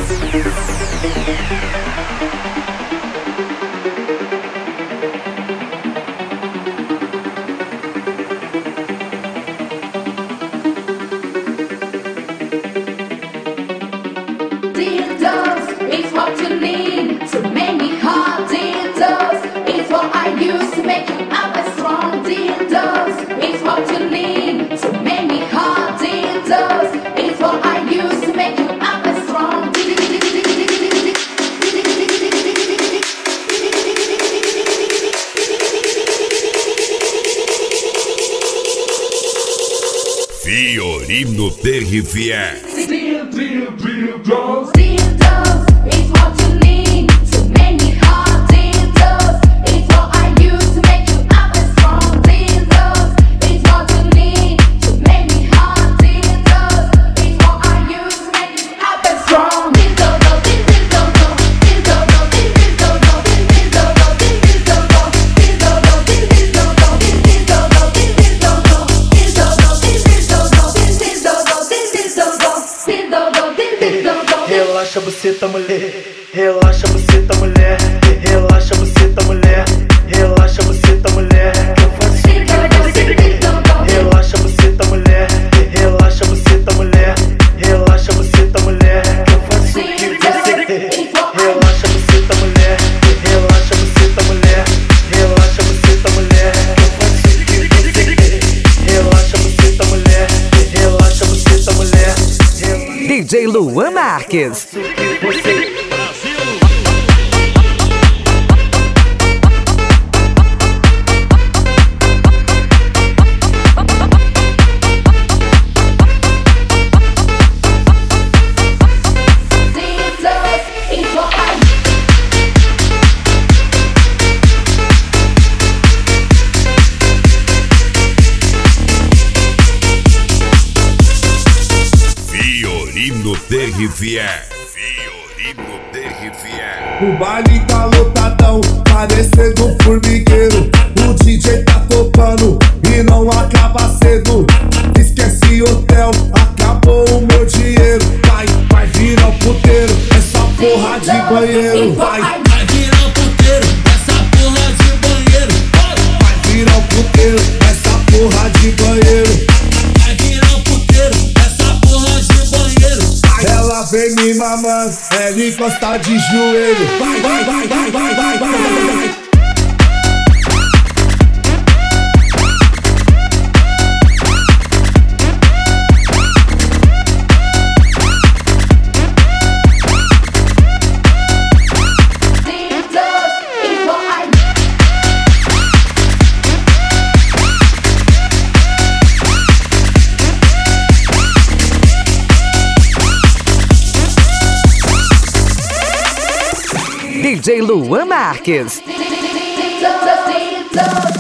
Fiorino TRFE. Relaxa buceta mulher, relaxa buceta mulher, relaxa buceta mulher, relaxa buceta mulher. Eu faço o que você quer. Relaxa buceta mulher, relaxa buceta mulher, relaxa buceta mulher. Eu faço o que você quer. Relaxa buceta mulher, relaxa buceta mulher, relaxa buceta mulher. Eu faço o que você quer. Relaxa buceta mulher, relaxa buceta mulher. DJ Luan Marques. Fiorino TRFE. Fiorino TRFE. O baile tá lotadão, parecendo formigueiro. O DJ tá tocando e não acaba cedo. Esquece hotel, acabou o meu dinheiro. Vai virar o puteiro, essa porra de banheiro. Vai virar o puteiro, essa porra de banheiro. Vai virar o puteiro, essa porra de banheiro. Vai virar o puteiro, essa porra de banheiro. Ela vem me mamando, ela encosta de joelho. Vai. DJ Luan Marques.